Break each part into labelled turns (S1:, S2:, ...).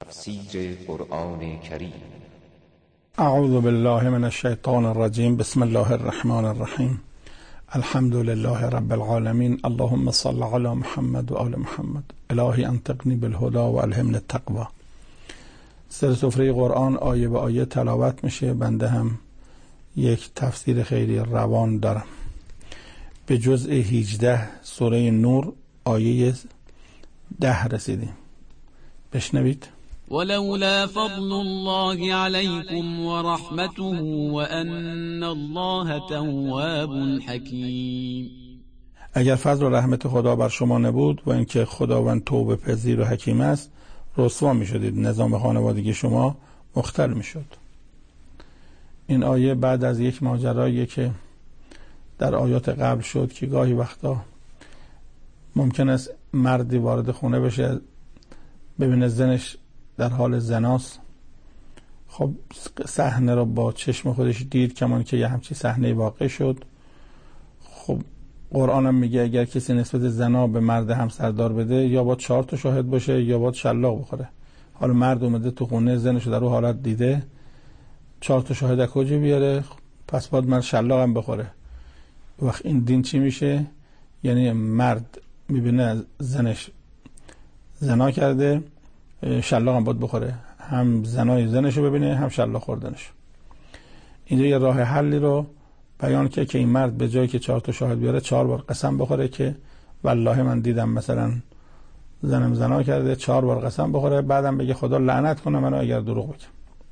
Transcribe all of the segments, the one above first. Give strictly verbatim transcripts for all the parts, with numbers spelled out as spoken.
S1: تفسیر قرآن کریم.
S2: اعوذ بالله من الشیطان الرجیم. بسم الله الرحمن الرحیم. الحمد لله رب العالمین. اللهم صل علی محمد و آل محمد. الهی انطقنی بالهدى و الهمنی التقوی. سر سفره قرآن آیه به آیه تلاوت میشه. بنده هم یک تفسیر خیلی روان دارم. به جزء هجده سوره نور آیه ده رسیدیم. بشنوید.
S3: ولولا فضل الله عليكم ورحمته وأن الله تواب حكيم.
S2: اگر فضل و رحمت خدا بر شما نبود و اینکه خداوند توبه پذیر و حکیم است، رسوا می شدید، نظام خانوادگی شما مختل می شد. این آیه بعد از یک ماجرایی که در آیات قبل شد که گاهی وقتا ممکن است مردی وارد خونه بشه ببینه زنش در حال زناست. خب صحنه رو با چشم خودش دید، کمان که یه همچی صحنه واقع شد. خب قرآن هم میگه اگر کسی نسبت زنا به مرد همسردار بده یا باید چهار تا شاهد باشه یا باید شلاق بخوره. حالا مرد اومده تو خونه زنش رو در اون حالت دیده، چهار تا شاهد از کجا بیاره؟ پس باید مرد شلاق هم بخوره. وقت این دین چی میشه؟ یعنی مرد میبینه زنش زنا کرده، شلاق هم باید بخوره، هم زنای زنش رو ببینه هم شلاق خوردنش. اینجا یه راه حلی رو بیان که که این مرد به جایی که چهار تا شاهد بیاره چهار بار قسم بخوره که والله من دیدم مثلا زنم زنا کرده، چهار بار قسم بخوره، بعدم بگه خدا لعنت کنه منو اگر دروغ بگم.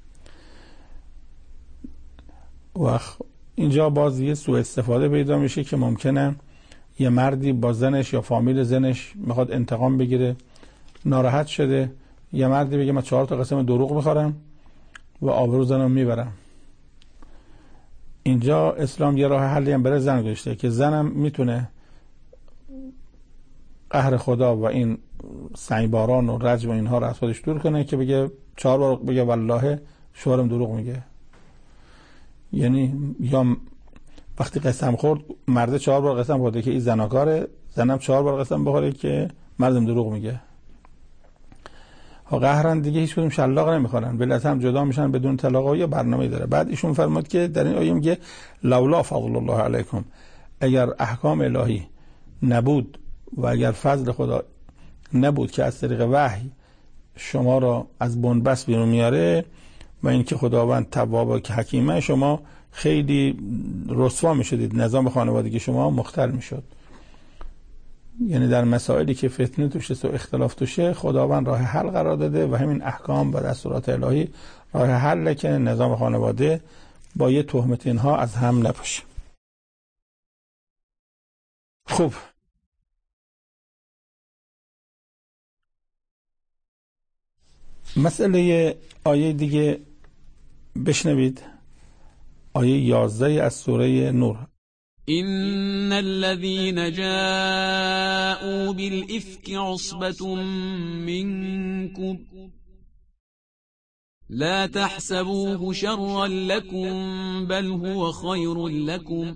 S2: و اینجا باز یه سوء استفاده پیدا میشه که ممکنه یه مردی با زنش یا فامیل زنش میخواد انتقام بگیره، ناراحت شده، یه مردی بگه من چهار تا قسم دروغ میخورم و آبرو زنم میبرم. اینجا اسلام یه راه حلی هم برای زن گذاشته که زنم میتونه قهر خدا و این سنگباران و رجم و اینها رو از خودش دور کنه که بگه چهار بار بگه والله شوهرم دروغ میگه. یعنی یا وقتی قسم خورد مرد چهار بار قسم خورده که این زناکاره، زنم چهار بار قسم بخوره که مردم دروغ میگه. ها قهرن دیگه هیچ کدوم شلاق نمیخورن، بلکه هم جدا میشن بدون طلاق و یه برنامه‌ای داره. بعد ایشون فرمود که در این آیه میگه لولا فضل الله علیکم، اگر احکام الهی نبود و اگر فضل خدا نبود که از طریق وحی شما را از بنبست بیرون میاره و اینکه خداوند تواب و حکیمه، شما خیلی رسوا میشدید، نظام خانوادگی شما مختل میشد. یعنی در مسائلی که فتنه توشه و اختلاف توشه خداوند راه حل قرار داده و همین احکام و دستورات الهی راه حل که نظام خانواده با یه تهمت اینها از هم نپاشه. خوب، مسئله آیه دیگه بشنوید. آیه یازده از سوره نور.
S3: إن الذين جاءوا بالإفك عصبة منكم لا تحسبوه شرا لكم بل هو خير لكم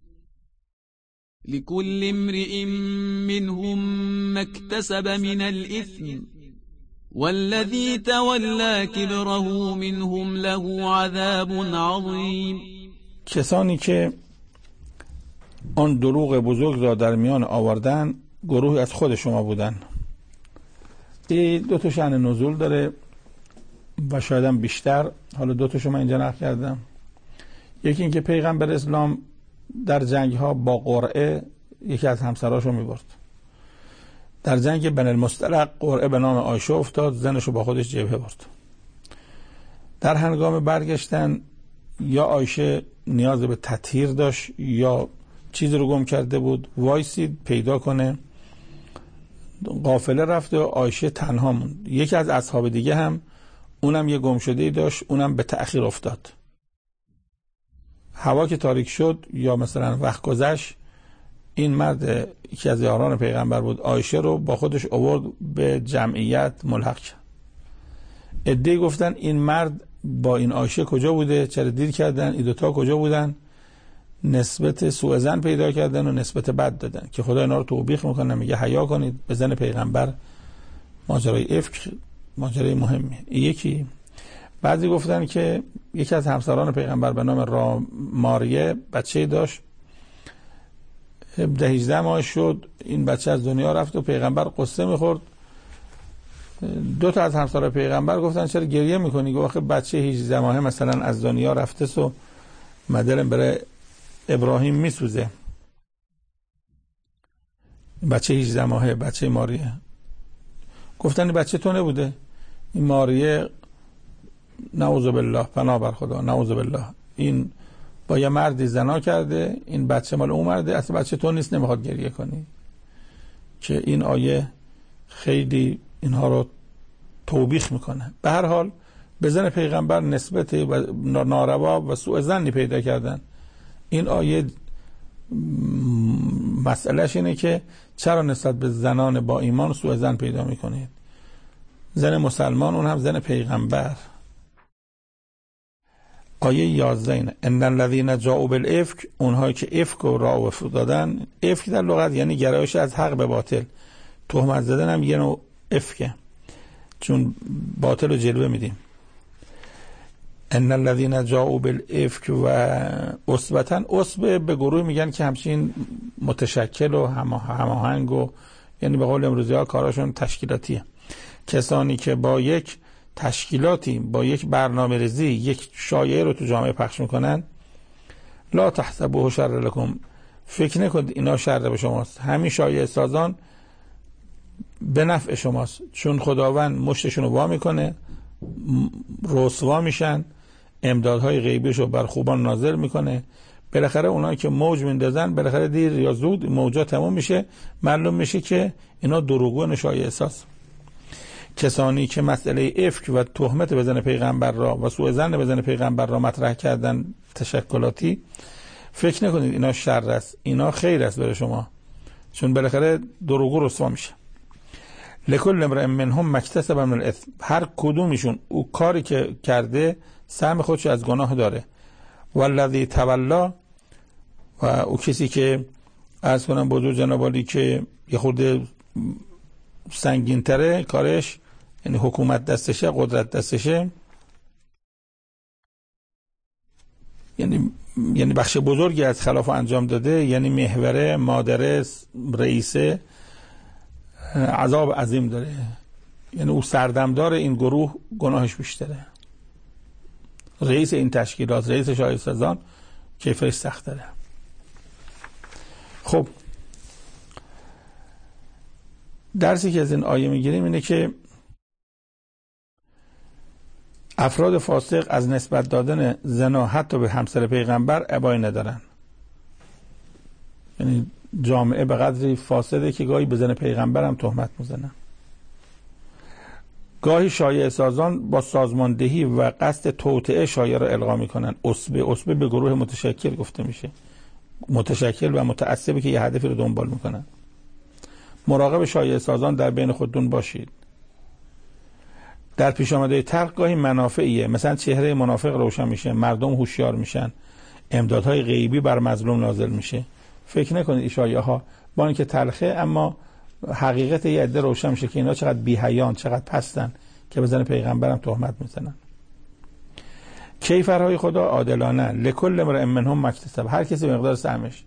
S3: لكل امرئ منهم ما اكتسب من الإثم والذي تولى كبره منهم له عذاب عظيم.
S2: کسانی که آن دروغ بزرگ را در میان آوردن گروهی از خود شما بودن. این دو تا شأن نزول داره و شاید هم بیشتر. حالا دو تا شما اینجا نقل کردم. یکی اینکه پیغمبر اسلام در جنگ ها با قرعه یکی از همسراشو میبرد. در جنگ بنی المصطلق قرعه به نام عایشه افتاد، زنشو با خودش جبهه برد. در هنگام برگشتن یا عایشه نیاز به تطهیر داشت یا چیز رو گم کرده بود، وایسید پیدا کنه، قافله رفت و عایشه تنها موند. یکی از اصحاب دیگه هم اونم یه گم شده‌ای داشت، اونم به تأخیر افتاد. هوا که تاریک شد یا مثلا وقت گذشت، این مرد یکی از یاران پیغمبر بود، عایشه رو با خودش آورد به جمعیت ملحق کرد. عده‌ای گفتن این مرد با این عایشه کجا بوده، چرا دیر کردن، این دوتا کجا بودن، نسبت سوء ظن پیدا کردن و نسبت بد دادن که خدا اینا رو توبیخ میکنه، میگه حیا کنید، به زن پیغمبر ماجرای افک ماجرای مهمی. یکی بعضی گفتن که یکی از همسران پیغمبر به نام را ماریه بچه داشت، ده هجده ماه شد این بچه از دنیا رفت و پیغمبر قصه میخورد. دو تا از همسران پیغمبر گفتن چرا گریه میکنی؟ گفت بچه هجده ماهه مثلا از دنیا رفته سو مدلم برای ابراهیم میسوزه. بچه هجده ماهه بچه ماریه. گفتن بچه تو نبوده؟ این ماریه نعوذ بالله، پناه بر خدا، نعوذ بالله، این با یه مردی زنا کرده، این بچه مال اون مرده، اصلا بچه تو نیست، نمیخواد گریه کنی. که این آیه خیلی اینها رو توبیخ میکنه. به هر حال به زن پیغمبر نسبت و ناروا و سوء ظنی پیدا کردن. این آیه مسئلهش اینه که چرا نسبت به زنان با ایمان سوء ظن پیدا میکنید؟ زن مسلمان، اون هم زن پیغمبر. آیه یازده اینه ان الذين جاءوا بالافک، اونهایی که افک رو راه دادن. افک در لغت یعنی گرایش از حق به باطل. تهمت زدن هم یه نوع افکه، چون باطل رو جلوه میدیم. ان الذين جاءوا بالافک و عصبة، عصبه به گروه میگن که همچین متشکل و هماهنگ و یعنی به قول امروزی ها کاراشون تشکیلاتیه. کسانی که با یک تشکیلاتی، با یک برنامه ریزی یک شایعه رو تو جامعه پخش میکنن، لا تحسبوه شر لکم، فکر نکنید اینا شر به شماست. همین شایعه سازان به نفع شماست، چون خداوند مشتشون رو وا میکنه، رسوا میشن، امدادهای غیبیش رو بر خوبان نازل میکنه. بالاخره اونایی که موج میندازن بالاخره دیر یا زود موجا تمام میشه، معلوم میشه که اینا دروغگو شایعه ساز. کسانی که مسئله افک و تهمت به زن پیغمبر را و سوء ظن به زن پیغمبر را مطرح کردن تشکلاتی، فکر نکنید اینا شر است، اینا خیر است برای شما، چون بالاخره دروغگو رسوا میشه. لکل امرئ منهم مکتسب من الاثم، هر کدومشون او کاری که کرده سهم خودش از گناه داره. والذی تولا، و او کسی که عرض کنم بزرگ جناب عالی که یه خورده سنگین تره کارش، یعنی حکومت دستشه، قدرت دستشه، یعنی یعنی بخش بزرگی از خلاف انجام داده، یعنی محوره، مادره، رئیسه، عذاب عظیم داره. یعنی او سردمدار این گروه گناهش بیشتره. رئیس این تشکیلات، رئیس شایعه سازان کیفش سخت داره. خب درسی که از این آیه میگیریم اینه که افراد فاسق از نسبت دادن زنا حتی به همسر پیغمبر ابایی ندارن. یعنی جامعه به قدری فاسده که گاهی به زن پیغمبر هم تهمت میزنن. گاهی شایعه سازان با سازماندهی و قصد توطئه شایعه را القا میکنن. عصبه، عصبه به گروه متشکل گفته میشه، متشکل و متعصبی که یه هدفی رو دنبال میکنن. مراقب شایعه سازان در بین خودتون باشید. در پیش آمده ترک گاهی منافعیه، مثلا چهره منافق روشن میشه، مردم هوشیار میشن، امدادهای غیبی بر مظلوم نازل میشه. فکر نکنید این شایعه ها با اینکه تلخه، اما حقیقت یه عده روشن میشه که اینا چقدر بی‌حیان، چقدر پستن که به زن پیغمبرم تهمت میزنن. کیفرهای خدا عادلانه، لکل امرئ منهم مکتسب، هر کسی به مقدار سهمش.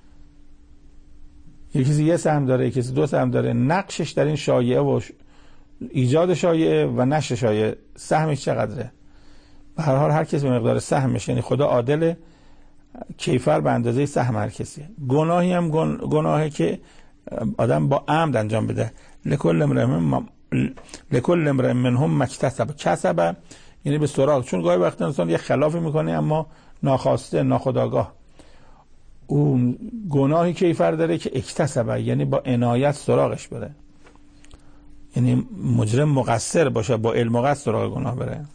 S2: یکی کسی یه سهم داره، یکی کسی دو سهم داره. نقشش در این شایعه و ایجاد شایعه و نشر شایعه سهمش چقدره؟ به هر حال هر کسی به مقدار سهمش، یعنی خدا عادله، کیفر به اندازه سهم هر کسی. گناهی هم گناهی که آدم با عمد انجام بده. لکل امرئ من لکل امرئ منهم مکتسب، کسب یعنی به سراغ، چون گاهی وقت انسان یه خلافی میکنه اما ناخواسته، ناخودآگاه. اون گناهی کیفر داره که اکتسب، یعنی با عنایت سراغش بره، یعنی مجرم مقصر باشه، با علم و قصد سراغ گناه بره.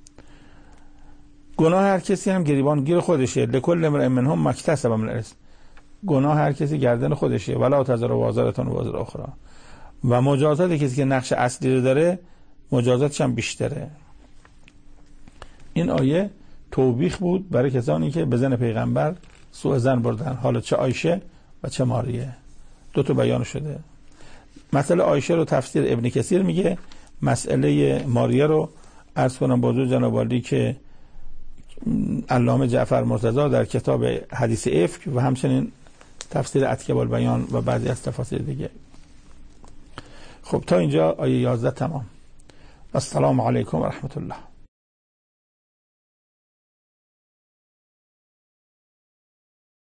S2: گناه هر کسی هم گریبان گیر خودشه. لکل امرئ منهم مکتسب من الاثم، گناه هر کسی گردن خودشه. ولا تزر وازرة وزر اخرى، و مجازات کسی که نقش اصلی رو داره مجازاتش هم بیشتره. این آیه توبیخ بود برای کسانی که به زن پیغمبر سوء ظن بردن، حالا چه عایشه و چه ماریه. دو تا بیان شده. مثلا عایشه رو تفسیر ابن کثیر میگه، مسئله ماریه رو عرض کنم با حضور جناب عالی که علامه جعفر مرتضی در کتاب حدیث افک و همچنین تفسیر اتکب البیان و بعضی از تفاسیر دیگه. خب تا اینجا آیه یازده تمام. السلام علیکم و رحمت الله.